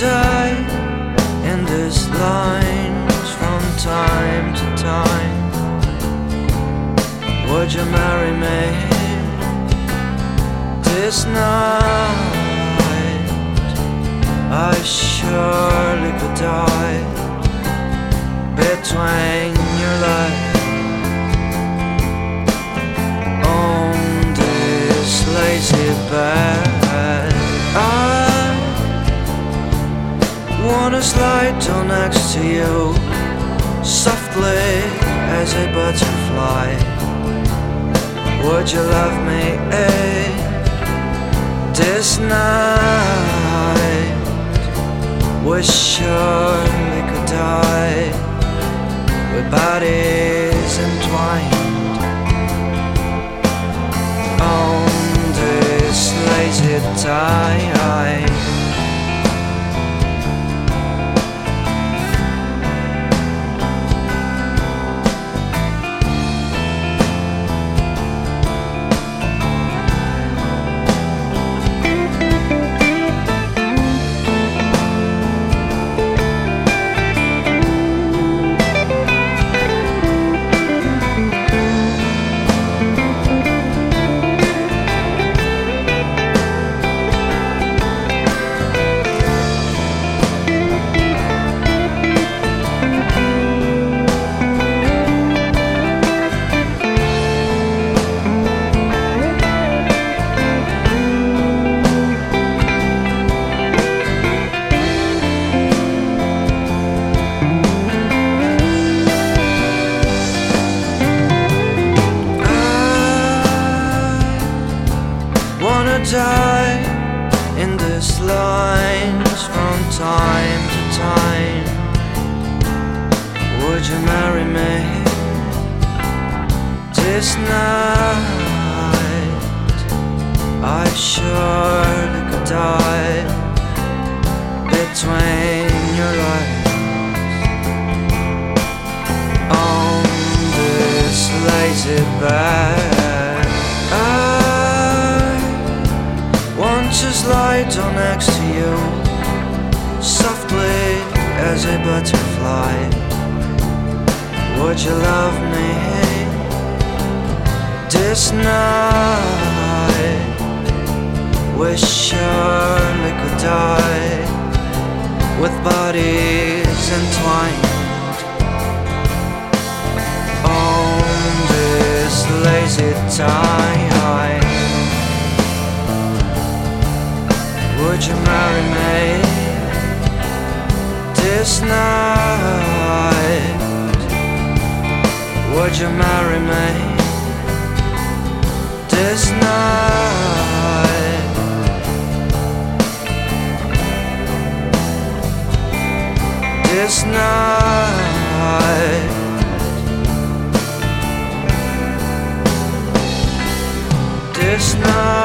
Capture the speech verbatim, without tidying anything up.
die in these lines from time to time? Would you marry me this night? I surely could die between your legs on this lazy bed. I wanna slide down next to you softly as a butterfly. Would you love me eh, this night? We surely could die with bodies entwined on this lazy tide. Die in these lines from time to time. Would you marry me this night? I surely could die between your legs on this lazy bed. Just lie down next to you softly as a butterfly. Would you love me this night? We surely could die with bodies entwined on this lazy tide. Would you marry me this night? Would you marry me this night? This night. This night.